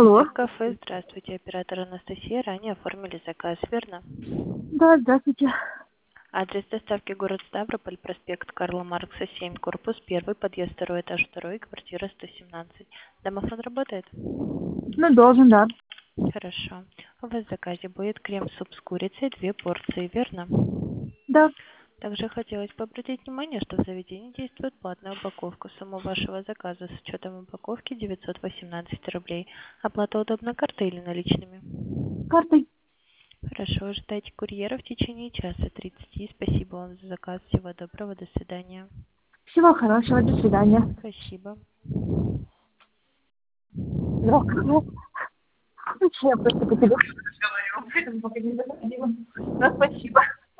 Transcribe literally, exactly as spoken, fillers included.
Алло. Кафе, здравствуйте, оператор Анастасия. Ранее оформили заказ, верно? Да, здравствуйте. Адрес доставки город Ставрополь, проспект Карла Маркса, семь, корпус один, подъезд второй, этаж два, квартира сто семнадцать. Домофон работает? Ну, должен, да. Хорошо. У вас в заказе будет крем-суп с курицей, две порции, верно? Да. Также хотелось бы обратить внимание, что в заведении действует платная упаковка. Сумма вашего заказа с учетом упаковки девятьсот восемнадцать рублей. Оплата удобна картой или наличными? Картой. Хорошо, ожидайте курьера в течение часа тридцати. Спасибо вам за заказ. Всего доброго, до свидания. Всего хорошего. До свидания. Спасибо. Здравствуйте. Очень я просто по тебе говорю. Ну, спасибо.